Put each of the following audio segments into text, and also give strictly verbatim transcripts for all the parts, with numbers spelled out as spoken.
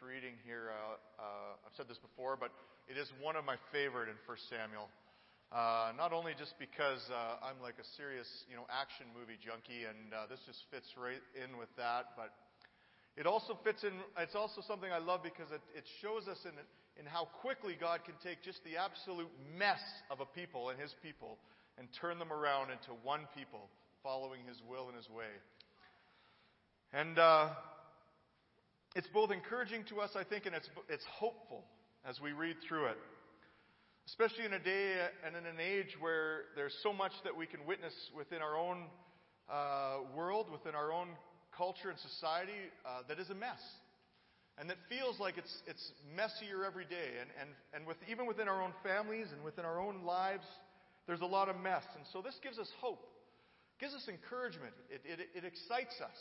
reading here. Uh, uh, I've said this before, but it is one of my favorite in First Samuel. Uh, not only just because uh, I'm like a serious, you know, action movie junkie, and uh, this just fits right in with that, but it also fits in. It's also something I love because it, it shows us in in how quickly God can take just the absolute mess of a people and His people and turn them around into one people following His will and His way. And uh, it's both encouraging to us, I think, and it's it's hopeful as we read through it. Especially in a day and in an age where there's so much that we can witness within our own uh, world, within our own culture and society uh, that is a mess. And that feels like it's it's messier every day. And, and, and with even within our own families and within our own lives, there's a lot of mess. And so this gives us hope. Gives us encouragement. It, it, it excites us.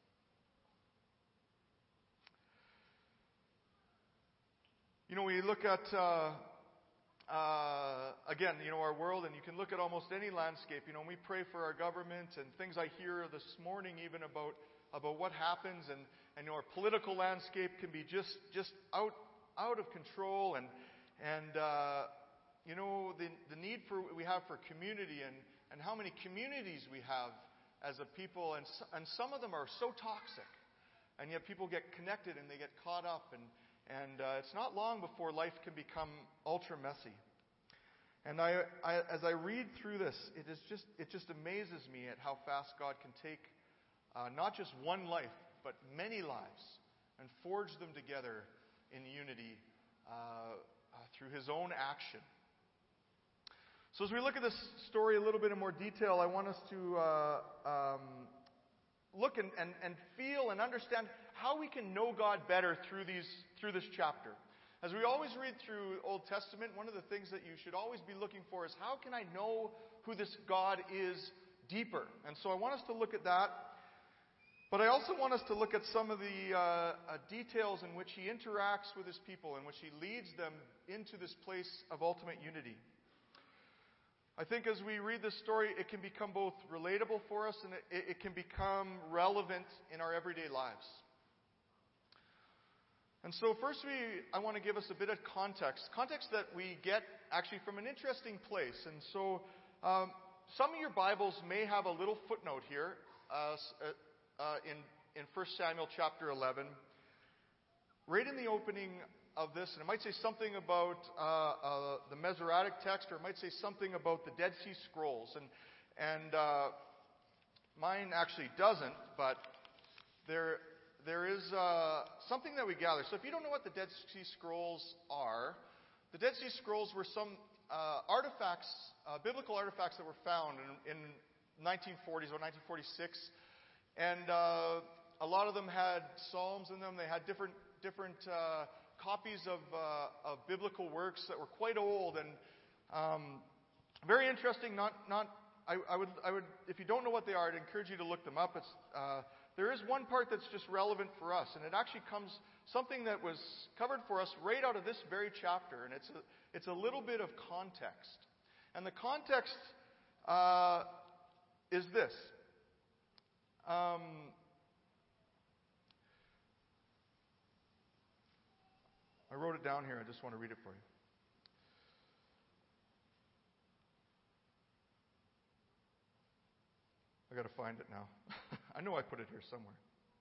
You know, we look at... Uh, Uh, again, you know, our world, and you can look at almost any landscape. You know, we pray for our government and things I hear this morning even about about what happens, and, and you know, our political landscape can be just just out out of control, and and uh, you know the the need for we have for community, and, and how many communities we have as a people, and and some of them are so toxic, and yet people get connected and they get caught up, and. And uh, it's not long before life can become ultra messy. And I, I, as I read through this, it is just it just amazes me at how fast God can take uh, not just one life, but many lives, and forge them together in unity uh, uh, through His own action. So as we look at this story a little bit in more detail, I want us to uh, um, look and, and, and feel and understand how we can know God better through these through this chapter. As we always read through Old Testament, one of the things that you should always be looking for is how can I know who this God is deeper? And so I want us to look at that. But I also want us to look at some of the uh, uh, details in which He interacts with His people, in which He leads them into this place of ultimate unity. I think as we read this story, it can become both relatable for us and it, it can become relevant in our everyday lives. And so first we, I want to give us a bit of context. Context that we get actually from an interesting place. And so um, some of your Bibles may have a little footnote here uh, uh, in, in First Samuel chapter eleven. Right in the opening of this, and it might say something about uh, uh, the Masoretic text, or it might say something about the Dead Sea Scrolls. And, and uh, mine actually doesn't, but there... There is uh, something that we gather. So if you don't know what the Dead Sea Scrolls are, the Dead Sea Scrolls were some uh, artifacts, uh, biblical artifacts that were found in, in nineteen forties or nineteen forty-six. And uh, a lot of them had psalms in them. They had different different uh, copies of, uh, of biblical works that were quite old and um, very interesting. Not not I, I would I would if you don't know what they are, I'd encourage you to look them up. It's uh, There is one part that's just relevant for us, and it actually comes something that was covered for us right out of this very chapter, and it's a, it's a little bit of context. And the context uh, is this. Um, I wrote it down here. I just want to read it for you. I got to find it now. I know I put it here somewhere.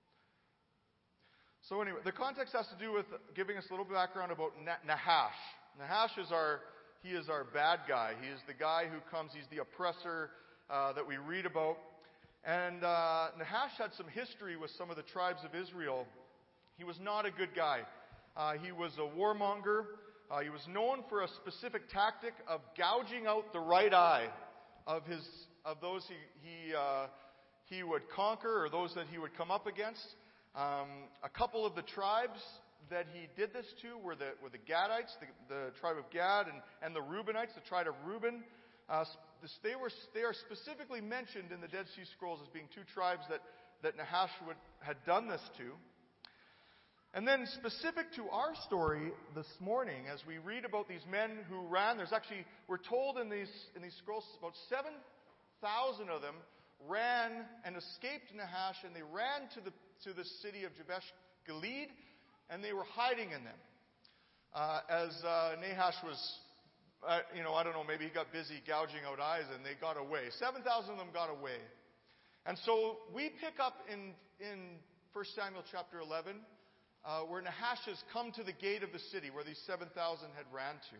So anyway, the context has to do with giving us a little background about Nahash. Nahash is our, he is our bad guy. He is the guy who comes, he's the oppressor uh, that we read about. And uh, Nahash had some history with some of the tribes of Israel. He was not a good guy. Uh, he was a warmonger. Uh, he was known for a specific tactic of gouging out the right eye of his of those he he uh, he would conquer, or those that he would come up against. Um, a couple of the tribes that he did this to were the were the Gadites, the, the tribe of Gad, and, and the Reubenites, the tribe of Reuben. Uh, this, they were they are specifically mentioned in the Dead Sea Scrolls as being two tribes that that Nahash would, had done this to. And then specific to our story this morning, as we read about these men who ran, there's actually, we're told in these in these scrolls, about seven thousand of them ran and escaped Nahash, and they ran to the to the city of Jabesh Gilead. and they were hiding in them. Uh, as uh, Nahash was, uh, you know, I don't know, maybe he got busy gouging out eyes and they got away. seven thousand of them got away. And so we pick up in, in First Samuel chapter eleven, uh, where Nahash has come to the gate of the city where these seven thousand had ran to.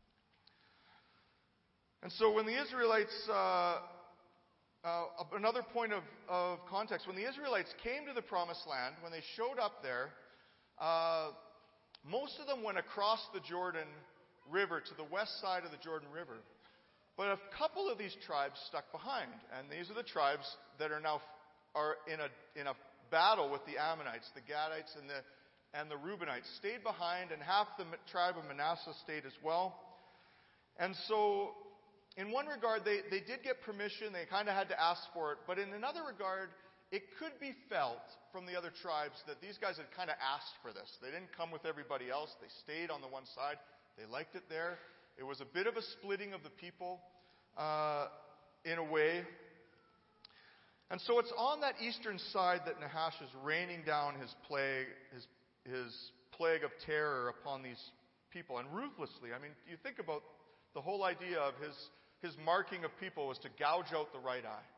And so when the Israelites, uh, uh, another point of, of context, when the Israelites came to the Promised Land, when they showed up there, uh, most of them went across the Jordan River to the west side of the Jordan River. But a couple of these tribes stuck behind, and these are the tribes that are now are in a in a battle with the Ammonites, the Gadites, and the and the Reubenites stayed behind, and half the tribe of Manasseh stayed as well. And so, in one regard, they, they did get permission. They kind of had to ask for it. But in another regard, it could be felt from the other tribes that these guys had kind of asked for this. They didn't come with everybody else. They stayed on the one side. They liked it there. It was a bit of a splitting of the people uh, in a way. And so it's on that eastern side that Nahash is raining down his plague, his, his plague of terror upon these people, and ruthlessly. I mean, you think about the whole idea of his, his marking of people was to gouge out the right eye.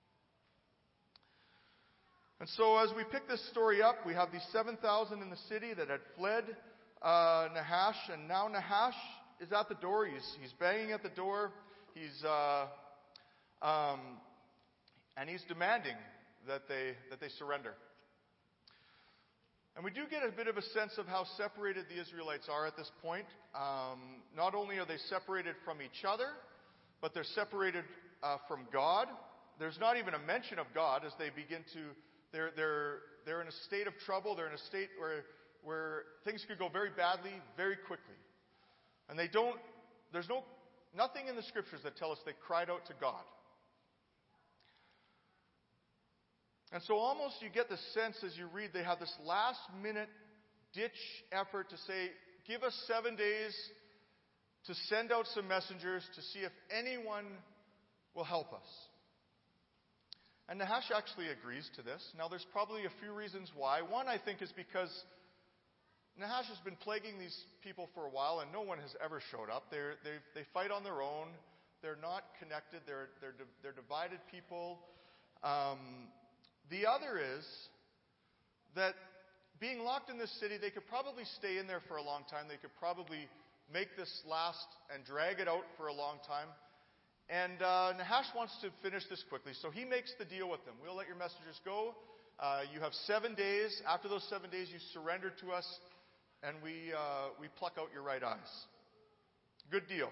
And so as we pick this story up, we have these seven thousand in the city that had fled uh, Nahash, and now Nahash is at the door. He's, he's banging at the door. He's uh, um, and he's demanding that they that they surrender. And we do get a bit of a sense of how separated the Israelites are at this point. Um, not only are they separated from each other, but they're separated uh, from God. There's not even a mention of God as they begin to. They're they're they're in a state of trouble. They're in a state where where things could go very badly very quickly, and they don't. There's no nothing in the scriptures that tell us they cried out to God. And so almost you get the sense as you read, they have this last minute ditch effort to say, give us seven days to send out some messengers to see if anyone will help us. And Nahash actually agrees to this. Now there's probably a few reasons why. One, I think, is because Nahash has been plaguing these people for a while and no one has ever showed up. They're, they they fight on their own. They're not connected. They're, they're, they're divided people. Um... The other is that being locked in this city, they could probably stay in there for a long time. They could probably make this last and drag it out for a long time. And uh, Nahash wants to finish this quickly, so he makes the deal with them. We'll let your messengers go. Uh, you have seven days. After those seven days, you surrender to us, and we uh, we pluck out your right eyes. Good deal.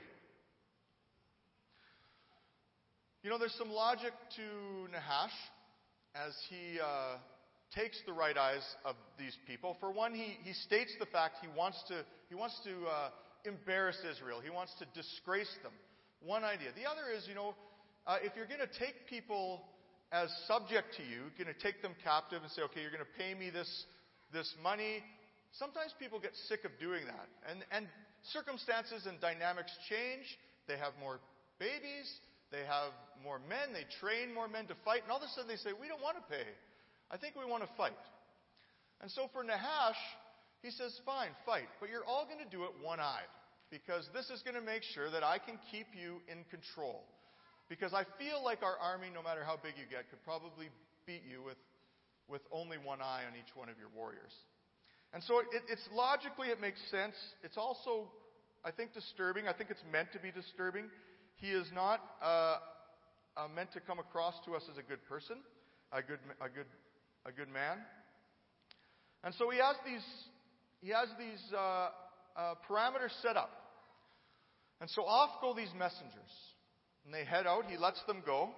You know, there's some logic to Nahash as he uh, takes the right eyes of these people. For one, he, he states the fact he wants to he wants to uh, embarrass Israel. He wants to disgrace them. One idea. The other is, you know, uh, if you're going to take people as subject to you, going to take them captive and say, okay, you're going to pay me this this money. Sometimes people get sick of doing that, and and circumstances and dynamics change. They have more babies. They have more men. They train more men to fight. And all of a sudden they say, we don't want to pay. I think we want to fight. And so for Nahash, he says, fine, fight. But you're all going to do it one-eyed. Because this is going to make sure that I can keep you in control. Because I feel like our army, no matter how big you get, could probably beat you with, with only one eye on each one of your warriors. And so it, it's logically, it makes sense. It's also, I think, disturbing. I think it's meant to be disturbing. He is not uh, uh, meant to come across to us as a good person, a good, a good, a good man. And so he has these, he has these uh, uh, parameters set up. And so off go these messengers, and they head out. He lets them go.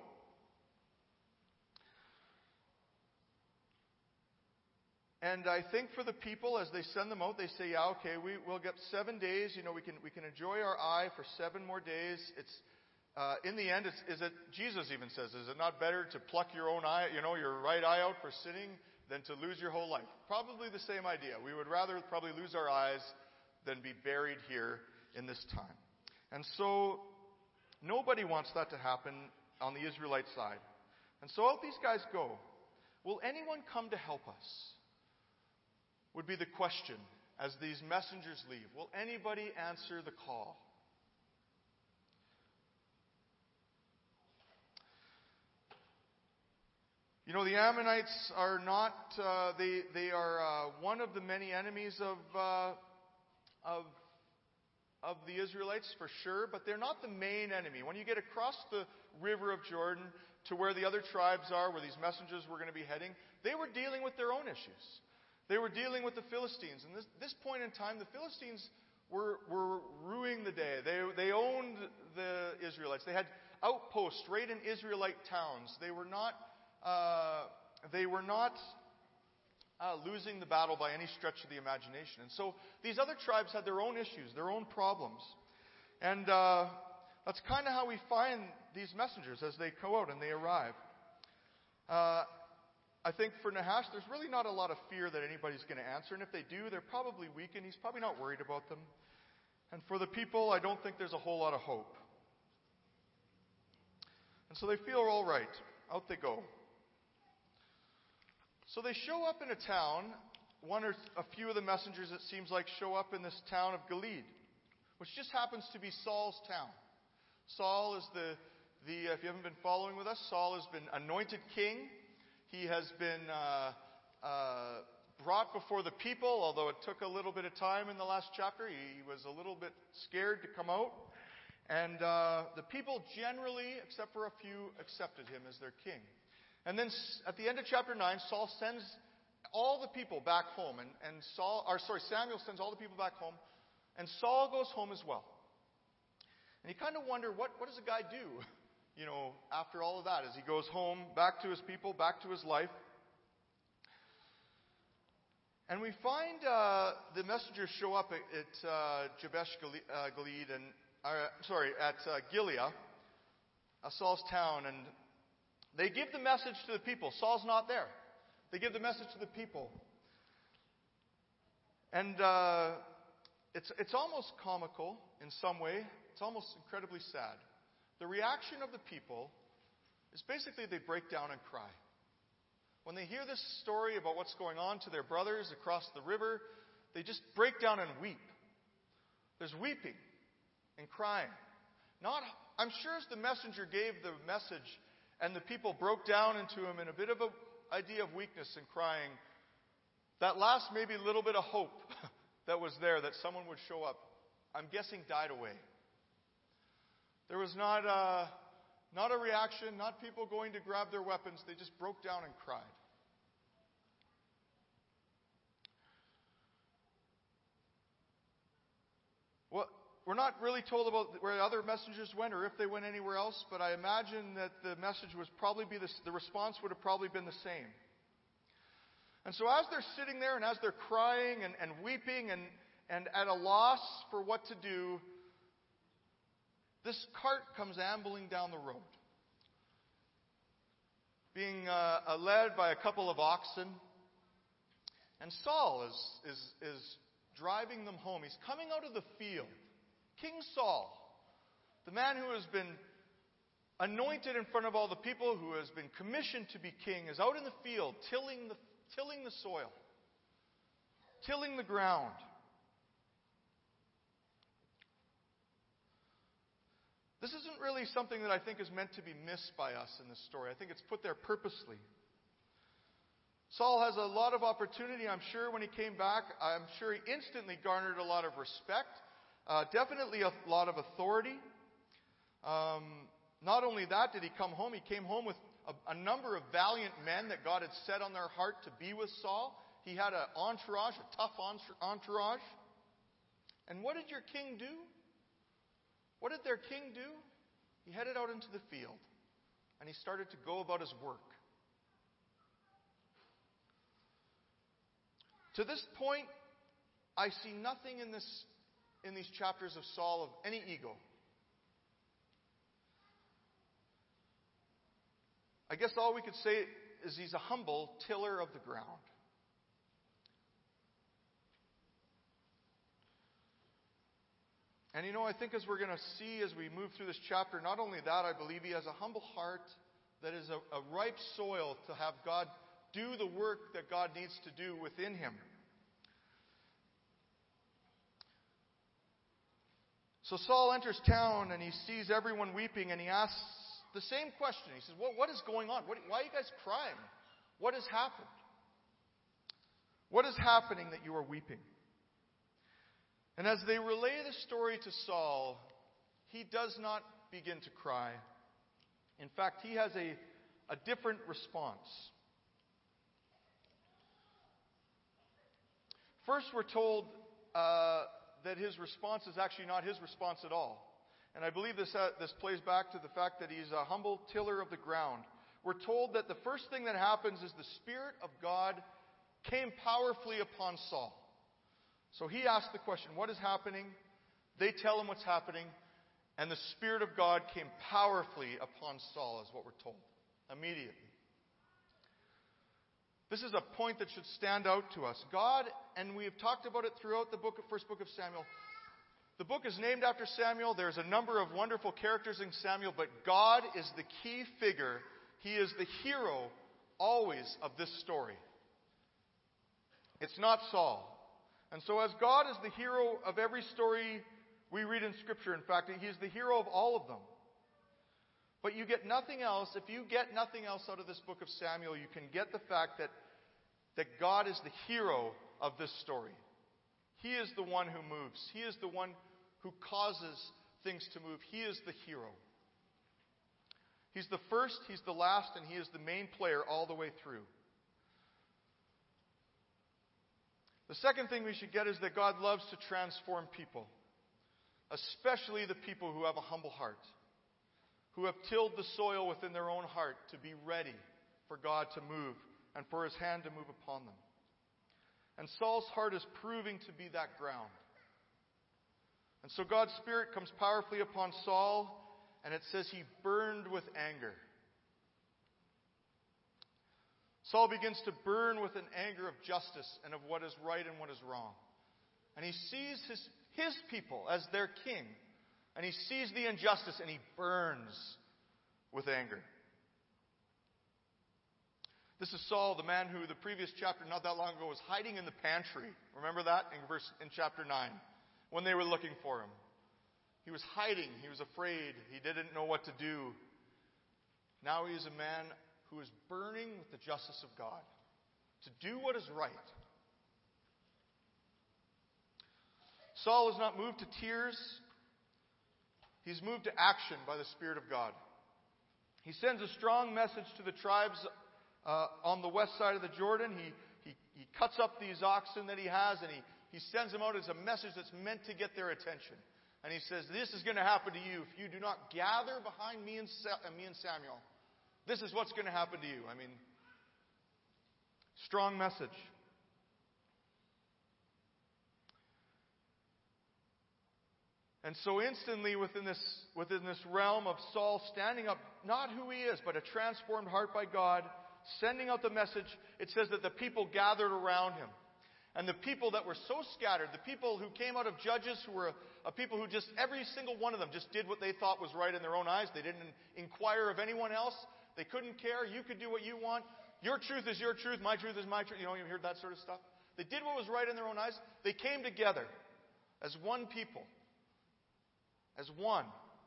And I think for the people, as they send them out, they say, yeah, okay, we, we'll get seven days. You know, we can we can enjoy our eye for seven more days. It's uh, in the end, it's, is it, Jesus even says, is it not better to pluck your own eye, you know, your right eye out for sinning than to lose your whole life? Probably the same idea. We would rather probably lose our eyes than be buried here in this time. And so nobody wants that to happen on the Israelite side. And so out these guys go. Will anyone come to help us? would be the question as these messengers leave. Will anybody answer the call? You know, the Ammonites are not, uh, they, they are uh, one of the many enemies of, uh, of, of the Israelites for sure, but they're not the main enemy. When you get across the river of Jordan to where the other tribes are, where these messengers were going to be heading, they were dealing with their own issues. They were dealing with the Philistines. And this, this point in time, the Philistines were, were ruining the day. They, they owned the Israelites. They had outposts right in Israelite towns. They were not... Uh, they were not uh, losing the battle by any stretch of the imagination. And so these other tribes had their own issues, their own problems. And uh, that's kind of how we find these messengers as they go out and they arrive. Uh, I think for Nahash, there's really not a lot of fear that anybody's going to answer. And if they do, they're probably weakened. He's probably not worried about them. And for the people, I don't think there's a whole lot of hope. And so they feel all right. Out they go. So they show up in a town. One or a few of the messengers, it seems like, show up in this town of Gilead, which just happens to be Saul's town. Saul is the, the if you haven't been following with us, Saul has been anointed king. He has been uh, uh, brought before the people, although it took a little bit of time in the last chapter. He was a little bit scared to come out. And uh, the people generally, except for a few, accepted him as their king. And then at the end of chapter nine, Saul sends all the people back home. And, and Saul, or sorry, Samuel sends all the people back home. And Saul goes home as well. And you kind of wonder, what, what does a guy do, you know, after all of that, as he goes home, back to his people, back to his life. And we find uh, the messengers show up at, at uh, Jabesh Gilead, and uh, sorry, at uh, Gilead, uh, Saul's town, and they give the message to the people. Saul's not there. They give the message to the people. And uh, it's, it's almost comical in some way. It's almost incredibly sad. The reaction of the people is basically they break down and cry. When they hear this story about what's going on to their brothers across the river, they just break down and weep. There's weeping and crying. Not, I'm sure as the messenger gave the message, and the people broke down into him in a bit of an idea of weakness and crying, that last maybe little bit of hope that was there, that someone would show up, I'm guessing died away. There was not a, not a reaction, not people going to grab their weapons. They just broke down and cried. Well, we're not really told about where other messengers went or if they went anywhere else, but I imagine that the message was probably be this, the response would have probably been the same. And so as they're sitting there and as they're crying and, and weeping and, and at a loss for what to do, this cart comes ambling down the road, being uh, led by a couple of oxen. And Saul is, is, is driving them home. He's coming out of the field. King Saul, the man who has been anointed in front of all the people, who has been commissioned to be king, is out in the field tilling the, tilling the soil, tilling the ground. This isn't really something that I think is meant to be missed by us in this story. I think it's put there purposely. Saul has a lot of opportunity, I'm sure, when he came back. I'm sure he instantly garnered a lot of respect. Uh, definitely a lot of authority. Um, not only that did he come home, he came home with a, a number of valiant men that God had set on their heart to be with Saul. He had an entourage, a tough entourage. And what did your king do? What did their king do? He headed out into the field and he started to go about his work. To this point, I see nothing in this in these chapters of Saul of any ego. I guess all we could say is he's a humble tiller of the ground. And you know, I think as we're going to see as we move through this chapter, not only that, I believe he has a humble heart that is a, a ripe soil to have God do the work that God needs to do within him. So Saul enters town and he sees everyone weeping and he asks the same question. He says, what, what is going on? What, why are you guys crying? What has happened? What is happening that you are weeping? And as they relay the story to Saul, he does not begin to cry. In fact, he has a, a different response. First, we're told uh, that his response is actually not his response at all. And I believe this, uh, this plays back to the fact that he's a humble tiller of the ground. We're told that the first thing that happens is the Spirit of God came powerfully upon Saul. So he asks the question, what is happening? They tell him what's happening. And the Spirit of God came powerfully upon Saul, is what we're told. Immediately. This is a point that should stand out to us. God, and we have talked about it throughout the book, first book of Samuel. The book is named after Samuel. There's a number of wonderful characters in Samuel, but God is the key figure. He is the hero always of this story. It's not Saul. And so as God is the hero of every story we read in Scripture, in fact, He is the hero of all of them. But you get nothing else. If you get nothing else out of this book of Samuel, you can get the fact that, that God is the hero of this story. He is the one who moves. He is the one who causes things to move. He is the hero. He's the first, He's the last, and He is the main player all the way through. The second thing we should get is that God loves to transform people, especially the people who have a humble heart, who have tilled the soil within their own heart to be ready for God to move and for His hand to move upon them. And Saul's heart is proving to be that ground. And so God's Spirit comes powerfully upon Saul, and it says he burned with anger. Saul begins to burn with an anger of justice and of what is right and what is wrong. And he sees his, his people as their king. And he sees the injustice and he burns with anger. This is Saul, the man who the previous chapter, not that long ago, was hiding in the pantry. Remember that in verse in chapter nine, when they were looking for him. He was hiding. He was afraid. He didn't know what to do. Now he is a man who is burning with the justice of God to do what is right. Saul is not moved to tears. He's moved to action by the Spirit of God. He sends a strong message to the tribes uh, on the west side of the Jordan. He, he, he cuts up these oxen that he has, and he, he sends them out as a message that's meant to get their attention. And he says, this is going to happen to you if you do not gather behind me and, Sa- me and Samuel. This is what's going to happen to you. I mean, strong message. And so instantly within this, within this realm of Saul standing up, not who he is, but a transformed heart by God, sending out the message, it says that the people gathered around him. And the people that were so scattered, the people who came out of Judges, who were a, a people who just, every single one of them just did what they thought was right in their own eyes. They didn't inquire of anyone else. They couldn't care. You could do what you want. Your truth is your truth. My truth is my truth. You know, you heard that sort of stuff. They did what was right in their own eyes. They came together as one people. As one.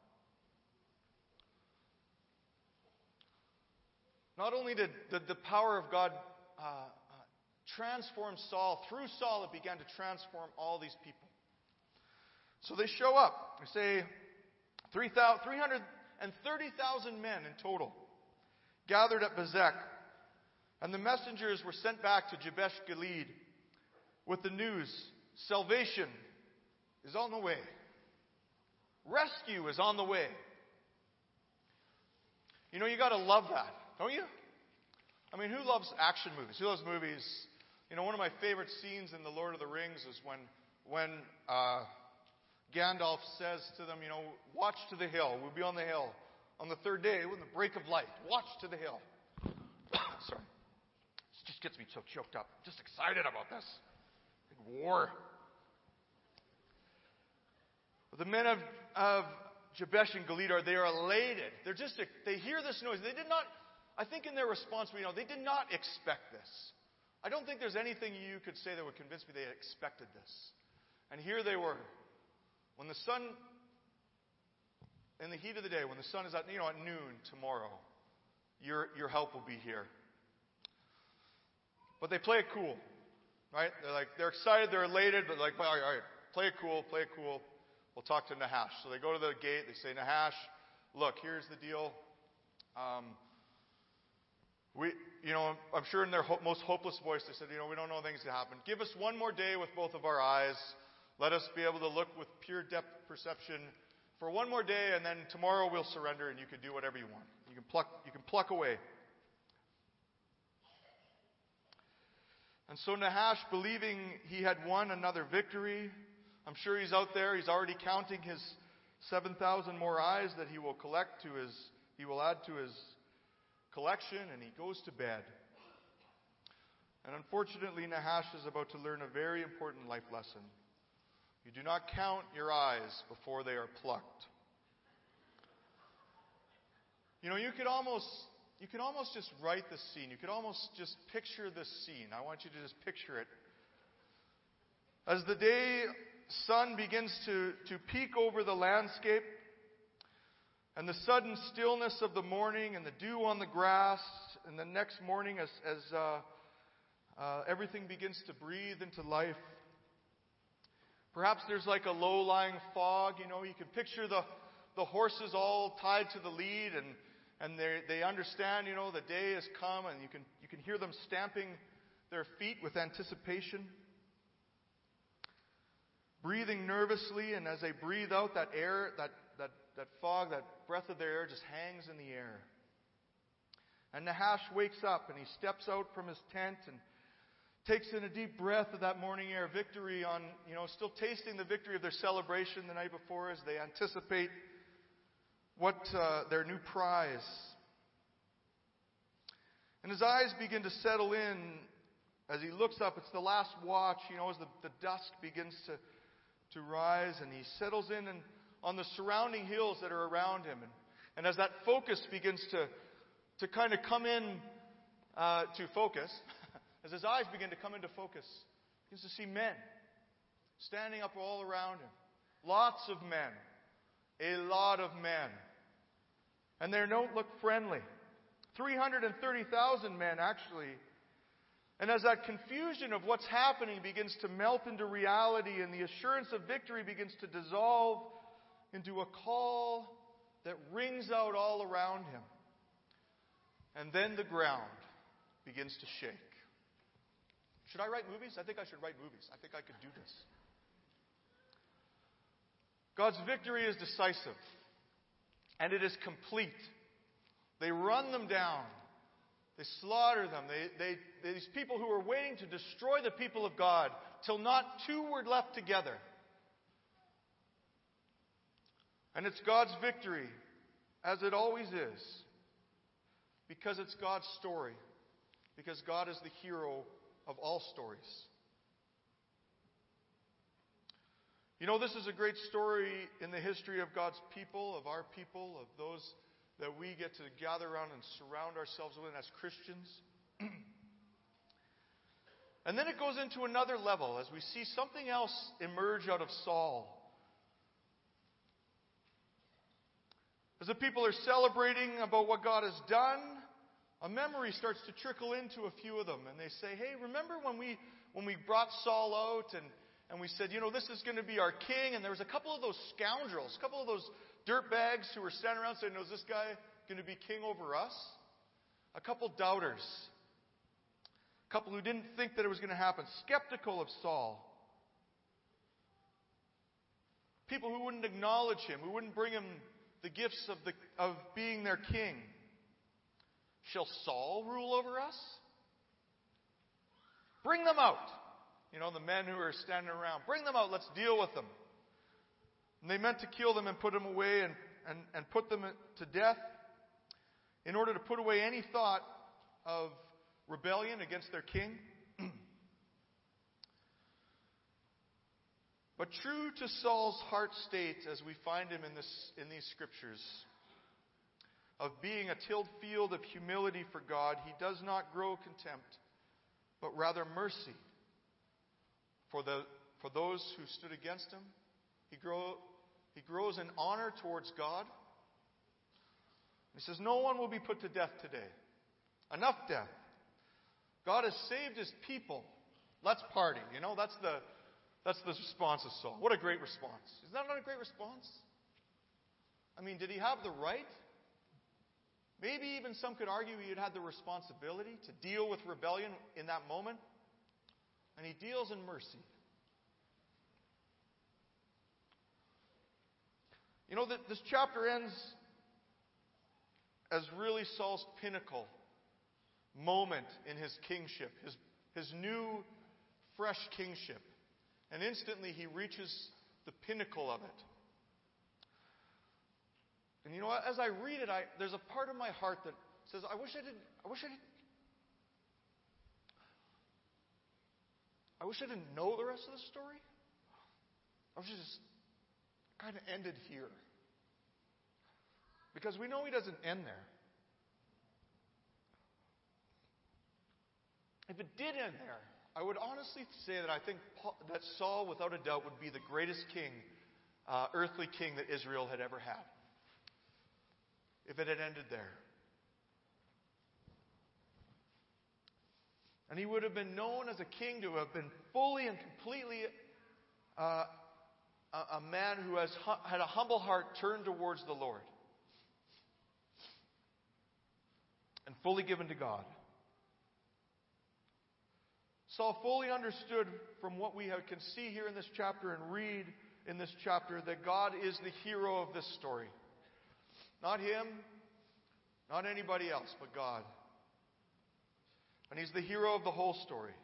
Not only did the, the power of God uh, uh, transform Saul, through Saul it began to transform all these people. So they show up. They say three hundred thirty thousand men in total gathered at Bezek. And the messengers were sent back to Jabesh Gilead with the news, salvation is on the way. Rescue is on the way. You know, you got to love that, don't you? I mean, who loves action movies? Who loves movies? You know, one of my favorite scenes in The Lord of the Rings is when when uh, Gandalf says to them, you know, watch to the hill. We'll be on the hill on the third day when the break of light. Watch to the hill. Sorry. It just gets me so choked up. I'm just excited about this. Big war. The men of, of Jabesh and Gilead are, they are elated. They're just, they hear this noise. They did not, I think in their response, we know, they did not expect this. I don't think there's anything you could say that would convince me they expected this. And here they were. When the sun in the heat of the day, when the sun is at, you know, at noon tomorrow, your, your help will be here. But they play it cool, right? They're like, they're excited, they're elated, but like, all right, all right, play it cool, play it cool. We'll talk to Nahash. So they go to the gate, they say, Nahash, look, here's the deal. Um, we, you know, I'm sure in their ho- most hopeless voice, they said, you know, we don't know things to happen. Give us one more day with both of our eyes. Let us be able to look with pure depth perception for one more day, and then tomorrow we'll surrender, and you can do whatever you want. You can pluck, you can pluck away. And so Nahash, believing he had won another victory, I'm sure he's out there. He's already counting his seven thousand more eyes that he will collect to his, he will add to his collection, and he goes to bed. And unfortunately, Nahash is about to learn a very important life lesson. You do not count your eyes before they are plucked. You know, you could almost, you could almost just write the scene. You could almost just picture this scene. I want you to just picture it. As the day sun begins to, to peek over the landscape, and the sudden stillness of the morning and the dew on the grass, and the next morning as, as uh, uh, everything begins to breathe into life. Perhaps there's like a low-lying fog. You know, you can picture the, the horses all tied to the lead, and, and they they understand, you know, the day has come, and you can you can hear them stamping their feet with anticipation. Breathing nervously, and as they breathe out, that air, that, that, that fog, that breath of the air just hangs in the air. And Nahash wakes up, and he steps out from his tent and takes in a deep breath of that morning air. Victory on, you know, still tasting the victory of their celebration the night before as they anticipate what uh, their new prize. And his eyes begin to settle in as he looks up. It's the last watch, you know, as the, the dusk begins to, to rise, and he settles in and on the surrounding hills that are around him. And, and as that focus begins to, to kind of come in uh, to focus, as his eyes begin to come into focus, he begins to see men standing up all around him. Lots of men. A lot of men. And they don't look friendly. three hundred thirty thousand men, actually. And as that confusion of what's happening begins to melt into reality, and the assurance of victory begins to dissolve into a call that rings out all around him. And then the ground begins to shake. Should I write movies? I think I should write movies. I think I could do this. God's victory is decisive. And it is complete. They run them down. They slaughter them. They, they, they, these people who were waiting to destroy the people of God till not two were left together. And it's God's victory, as it always is. Because it's God's story. Because God is the hero of all stories. You know, this is a great story in the history of God's people, of our people, of those that we get to gather around and surround ourselves with as Christians. And then it goes into another level as we see something else emerge out of Saul. As the people are celebrating about what God has done, a memory starts to trickle into a few of them. And they say, hey, remember when we when we brought Saul out and, and we said, you know, this is going to be our king. And there was a couple of those scoundrels, a couple of those dirtbags who were standing around saying, no, is this guy going to be king over us? A couple doubters. A couple who didn't think that it was going to happen. Skeptical of Saul. People who wouldn't acknowledge him, who wouldn't bring him the gifts of the of being their king. Shall Saul rule over us? Bring them out. You know, the men who are standing around. Bring them out. Let's deal with them. And they meant to kill them and put them away and, and, and put them to death in order to put away any thought of rebellion against their king. But true to Saul's heart state, as we find him in this in these scriptures, of being a tilled field of humility for God, he does not grow contempt, but rather mercy for the for those who stood against him. He grow he grows in honor towards God He says, no one will be put to death today. Enough death. God has saved His people. Let's party. You know, that's the, that's the response of Saul. What a great response. Is that not a great response? I mean, did he have the right? Maybe even some could argue he had had the responsibility to deal with rebellion in that moment. And he deals in mercy. You know, that this chapter ends as really Saul's pinnacle moment in his kingship, his, his new, fresh kingship. And instantly he reaches the pinnacle of it. And you know what? As I read it, I, there's a part of my heart that says, I wish I didn't, I wish I didn't, I wish I didn't know the rest of the story. I wish it just kind of ended here. Because we know he doesn't end there. If it did end there, I would honestly say that I think Paul, that Saul, without a doubt, would be the greatest king, uh, earthly king that Israel had ever had. If it had ended there. And he would have been known as a king to have been fully and completely uh, a, a man who has had a humble heart turned towards the Lord. And fully given to God. Saul fully understood from what we have, can see here in this chapter and read in this chapter that God is the hero of this story. Not him, not anybody else, but God. And He's the hero of the whole story.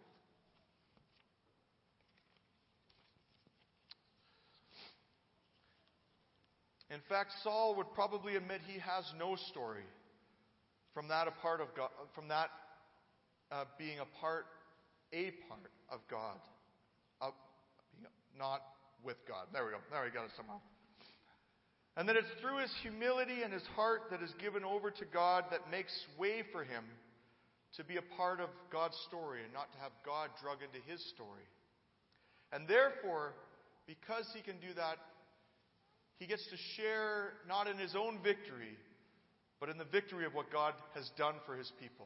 In fact, Saul would probably admit he has no story from that a part of God, from that uh, being a part, a part of God, of being not with God. There we go. There we got it somehow. And that it's through his humility and his heart that is given over to God that makes way for him to be a part of God's story and not to have God drug into his story. And therefore, because he can do that, he gets to share not in his own victory, but in the victory of what God has done for his people.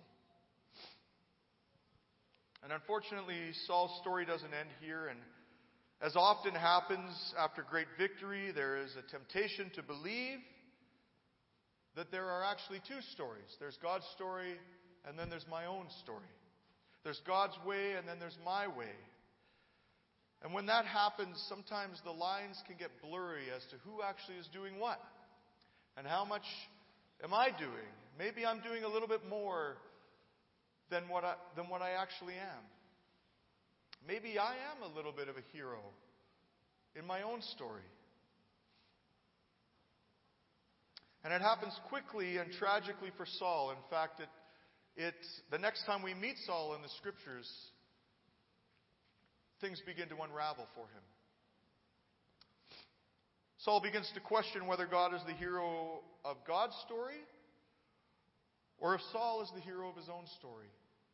And unfortunately, Saul's story doesn't end here. And as often happens after great victory, there is a temptation to believe that there are actually two stories. There's God's story, and then there's my own story. There's God's way, and then there's my way. And when that happens, sometimes the lines can get blurry as to who actually is doing what. And how much am I doing? Maybe I'm doing a little bit more than what I, than what I actually am. Maybe I am a little bit of a hero in my own story. And it happens quickly and tragically for Saul. In fact, it, it, the next time we meet Saul in the Scriptures, things begin to unravel for him. Saul begins to question whether God is the hero of God's story or if Saul is the hero of his own story.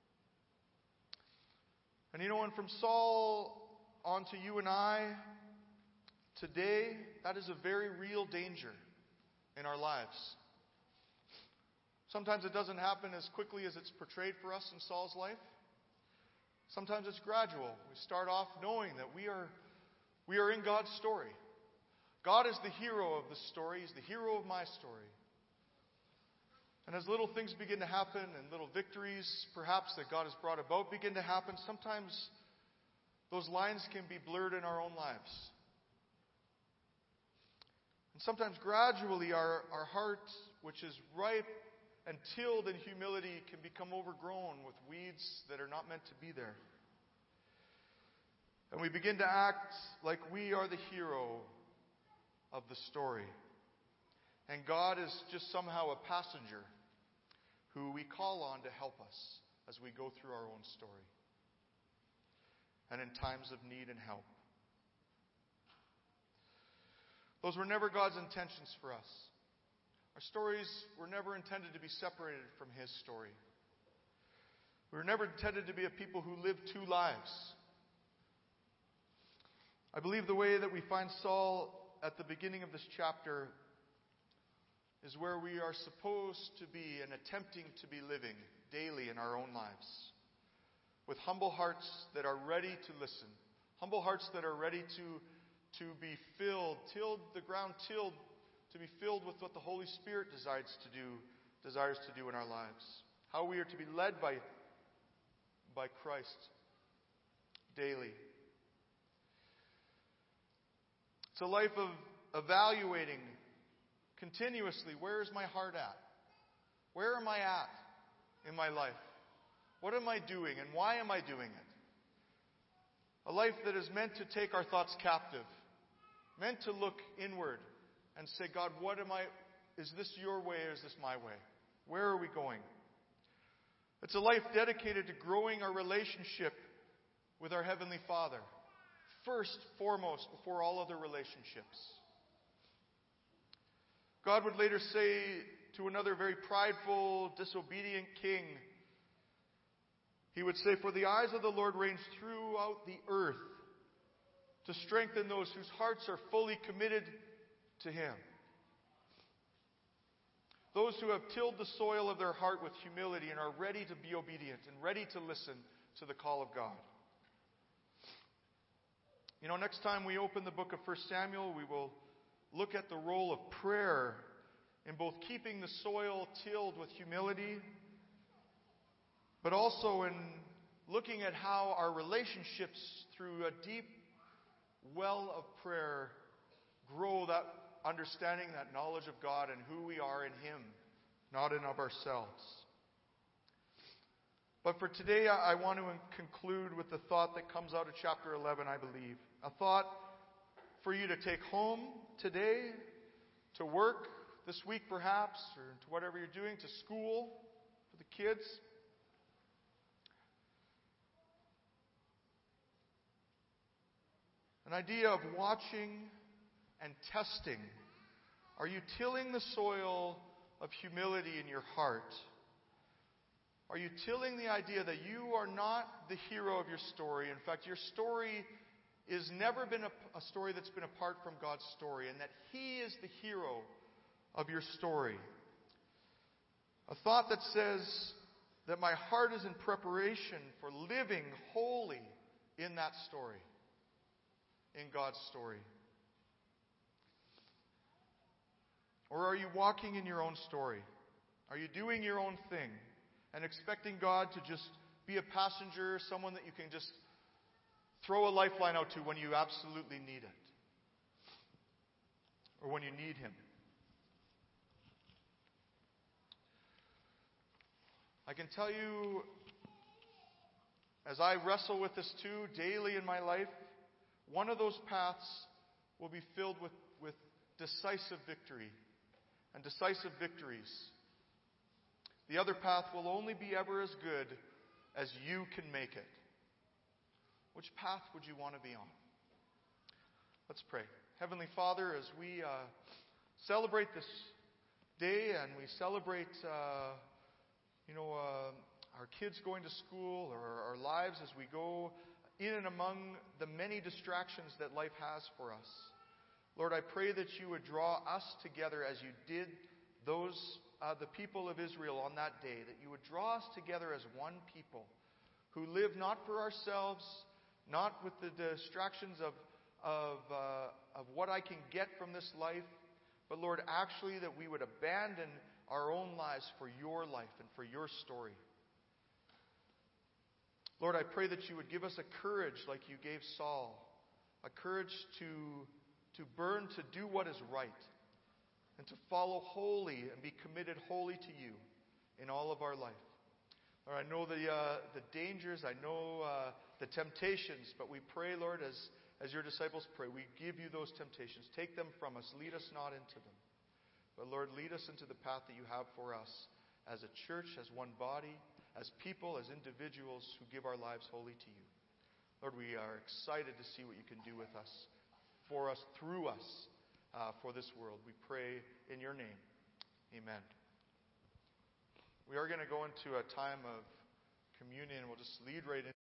And you know, and from Saul on to you and I, today, that is a very real danger in our lives. Sometimes it doesn't happen as quickly as it's portrayed for us in Saul's life. Sometimes it's gradual. We start off knowing that we are, we are in God's story. God is the hero of the story. He's the hero of my story. And as little things begin to happen and little victories, perhaps, that God has brought about begin to happen, sometimes those lines can be blurred in our own lives. And sometimes gradually our, our heart, which is ripe and tilled in humility, can become overgrown with weeds that are not meant to be there. And we begin to act like we are the hero of the story. And God is just somehow a passenger who we call on to help us as we go through our own story. And in times of need and help. Those were never God's intentions for us. Our stories were never intended to be separated from His story. We were never intended to be a people who lived two lives. I believe the way that we find Saul at the beginning of this chapter is where we are supposed to be and attempting to be living daily in our own lives. With humble hearts that are ready to listen. Humble hearts that are ready to, to be filled, tilled, the ground tilled, to be filled with what the Holy Spirit desires to do, desires to do in our lives. How we are to be led by, by Christ daily. It's a life of evaluating continuously, where is my heart at? Where am I at in my life? What am I doing and why am I doing it? A life that is meant to take our thoughts captive. Meant to look inward and say, God, what am I, is this your way or is this my way? Where are we going? It's a life dedicated to growing our relationship with our Heavenly Father. First, foremost, before all other relationships. God would later say to another very prideful, disobedient king, He would say, for the eyes of the Lord range throughout the earth to strengthen those whose hearts are fully committed to Him. Those who have tilled the soil of their heart with humility and are ready to be obedient and ready to listen to the call of God. You know, next time we open the book of First Samuel, we will look at the role of prayer in both keeping the soil tilled with humility, but also in looking at how our relationships through a deep well of prayer grow that understanding, that knowledge of God and who we are in Him, not in of ourselves. But for today, I want to conclude with the thought that comes out of chapter eleven, I believe. A thought for you to take home today, to work this week perhaps, or to whatever you're doing, to school, for the kids. An idea of watching and testing. Are you tilling the soil of humility in your heart? Are you tilling the idea that you are not the hero of your story? In fact, your story has never been a, a story that's been apart from God's story, and that He is the hero of your story. A thought that says that my heart is in preparation for living wholly in that story, in God's story. Or are you walking in your own story? Are you doing your own thing and expecting God to just be a passenger, someone that you can just throw a lifeline out to when you absolutely need it? Or when you need Him? I can tell you, as I wrestle with this too daily in my life, one of those paths will be filled with, with decisive victory and decisive victories. The other path will only be ever as good as you can make it. Which path would you want to be on? Let's pray. Heavenly Father, as we uh, celebrate this day and we celebrate, uh, you know, uh, our kids going to school or our lives as we go in and among the many distractions that life has for us. Lord, I pray that you would draw us together as you did those, uh, the people of Israel on that day, that you would draw us together as one people who live not for ourselves, not with the distractions of, of, uh, of what I can get from this life, but Lord, actually that we would abandon our own lives for your life and for your story. Lord, I pray that you would give us a courage like you gave Saul, a courage to to burn to do what is right and to follow wholly and be committed wholly to you in all of our life. Lord, I know the uh, the dangers, I know uh, the temptations, but we pray, Lord, as, as your disciples pray, we give you those temptations. Take them from us. Lead us not into them. But Lord, lead us into the path that you have for us as a church, as one body, as people, as individuals who give our lives wholly to you. Lord, we are excited to see what you can do with us, for us, through us, uh, for this world. We pray in your name. Amen. We are going to go into a time of communion. We'll just lead right in.